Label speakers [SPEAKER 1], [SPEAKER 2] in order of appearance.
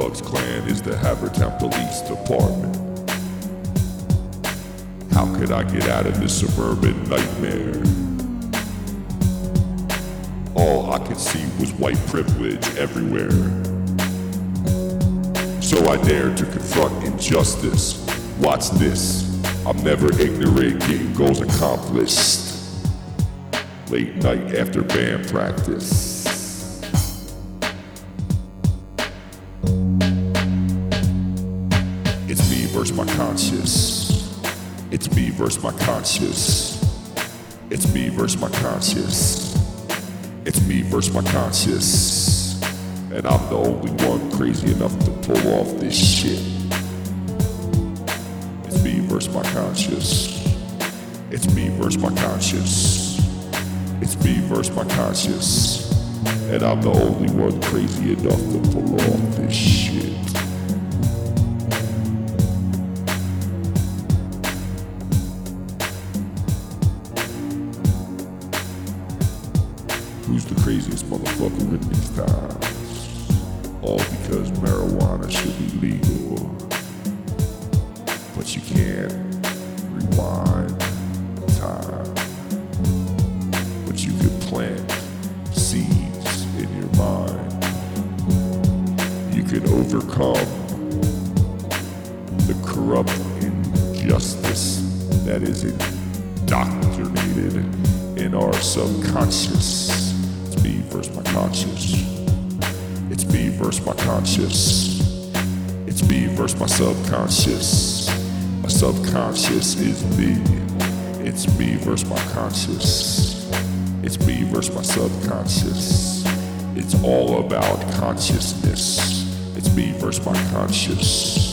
[SPEAKER 1] Klux Klan is the Havertown Police Department. How could I get out of this suburban nightmare? All I could see was white privilege everywhere. So I dared to confront injustice. Watch this, I'm never ignorant, getting goals accomplished. Late night after band practice. It's me versus my conscience. It's me versus my conscience. It's me versus my conscience. It's me versus my conscience. And I'm the only one crazy enough to pull off this shit. It's me versus my conscience. It's me versus my conscience. It's me versus my conscience. And I'm the only one crazy enough to pull off this shit. Who's the craziest motherfucker in these times? All because marijuana should be legal. But you can't rewind time. But you could plant seeds in your mind. You can overcome the corrupt injustice that is indoctrinated in our subconscious. It's me versus my conscience. It's me versus my conscious. It's me versus my subconscious. My subconscious is me. It's me versus my conscious. It's me versus my subconscious. It's all about consciousness. It's me versus my conscious.